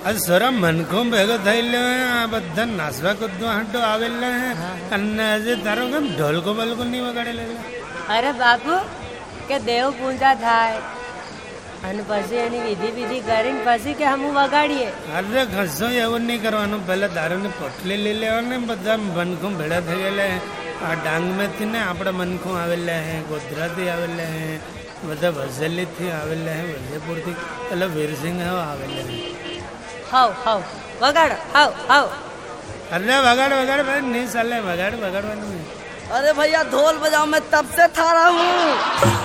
સરા મનખો ભેગો થયેલો આ બધા નાસવા કૂદવા હાટો આવેલા હે અને આજે તારો કેમ ઢોલકો બલકો નહીં વગાડેલા? અરે બાપુ કે દેવ પૂજા થાય અને પછી એની વિધિ કરીને પછી કે હમ વગાડીએ. અરે કશો એવું નહીં કરવાનું. પહેલા દારૂની પોટલી લઈ લેવાની. બધા મનખો ભેળા થઈ ગયેલા હે. આ ડાંગમાંથી ને આપણા મનખો આવેલા હે, ગોધરાથી આવેલા હે, બધા વઝેલીથી આવેલા હે, વજયપુરથી એટલે વીરસિંહ આવેલા હે. હાવ વગાડો હાવ. અરે વગાડ ભાઈ નહીં ચાલે. વગાડવાનું નહીં. अरे भैया ढोल बजाओ, मैं तब से था रहा हूँ.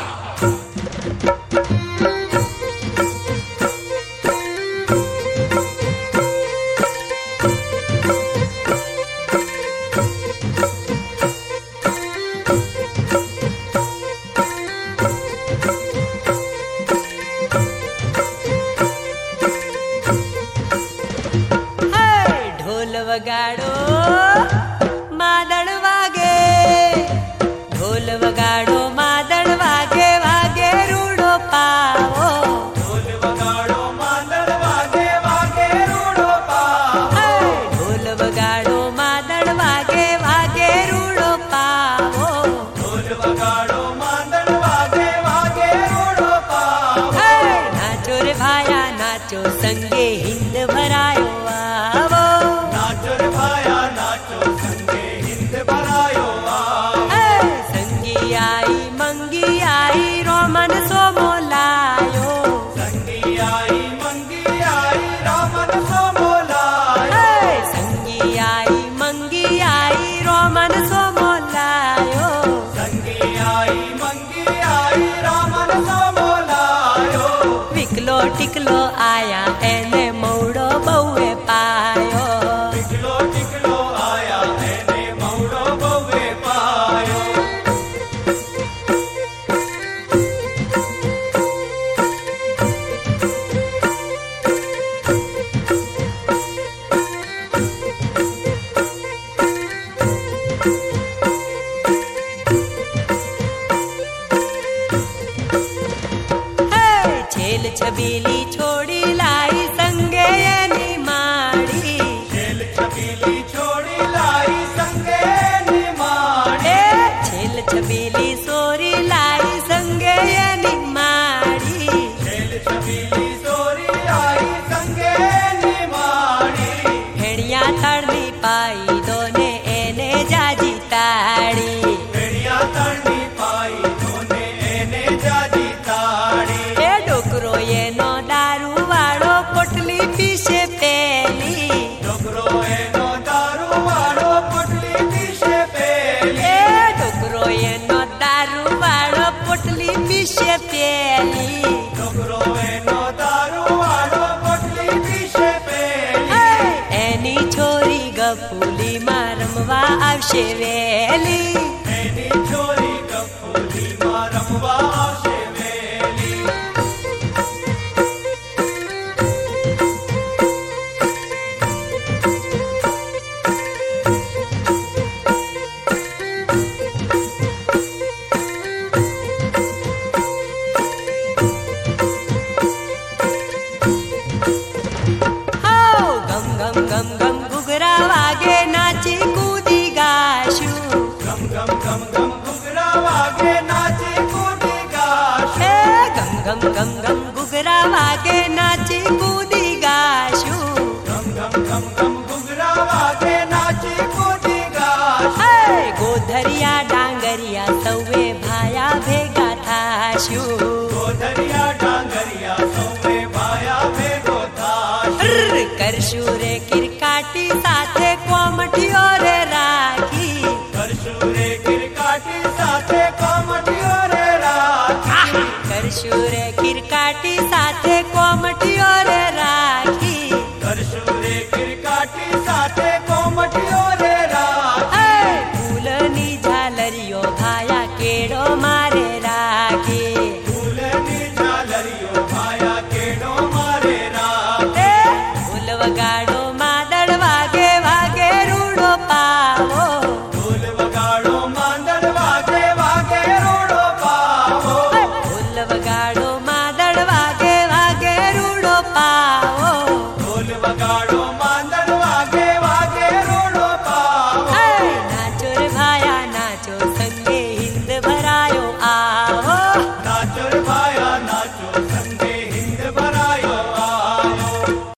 ढोल वगाड़ो मादड़ वागे, ढोल वगाड़ो मादड़ वागे, वागे रूड़ो पाओ. ढोल वगाड़ो मादड़ वागे, वागे रूड़ो पाओ. ढोल वगाड़ो मादड़ वागे, वागे रूड़ो पाओ. ढोल वगाड़ो मादड़ वागे, वागे रूड़ो पाओ. नाचो रे भाया नाचो, संगे हिंद भरायो आवो. नाचो रे भाया नाचो, संगे हिंद भरायो आओ. संगी आई मंगी आई, रोमन सो मोलायो. संगी आई मंगी आई, रामन सो मोलायो. संगी आई मंगी आई, रोमन सो मोलायो. संगी आई मंगी आई, रामन सो मोलायो. विकलो टिकलो आया एने मौड़ो बउए पायो. टिकलो टिकलो आया एने मौड़ो बउए पायो. छेल छबीली छोड़ी लाई, संगे एनी माड़ी. छेल छबीली छोड़ी लाई, संगे निमाड़ी. छेल छबीली सोरी लाई, संगे एनी माड़ी. छेल छबीली सोरी आई, संगे निमाड़ी. भेड़िया तड़नी पाई दोने एने जाजी ताड़ी. भेड़िया तड़नी पाई दोने एने जाजी ताड़ी. ए डोकरो एनो दारू वाड़ो, पोटली पीछे पेली. डोकरो एनो दारू वाड़ो, पोटली पीछे पेली. ए डोकरो एनो दारू वाड़ो, पोटली पीछे पेली. डोकरो एनो दारू वाड़ो, पोटली पीछे पेली. एनी छोरी गफूली માં રમવા આવશે વેલી. एनी छोरी गफूली मां रमवा आवशे वेली. હાઉ ગમ ગમ ગમ ગમ ઘુઘરા વાગે, નાચી કૂદી ગાશું. गम गम गम गम घुघरा वागे, नाची कूदी गाशु. હે ગમ ગમ ગમ ગમ ઘુઘરા વાગે, નાચી કૂદી ગાશું. गम गम गम गम घुघरा वागे, नाची कूदी गाशु. હે ગોધરિયા ડાંગરિયા સૌએ ભાયા ભેગા થાશું. गोधरिया डांगरिया सौवे भाया भेगो थाश. કરશું રે કિર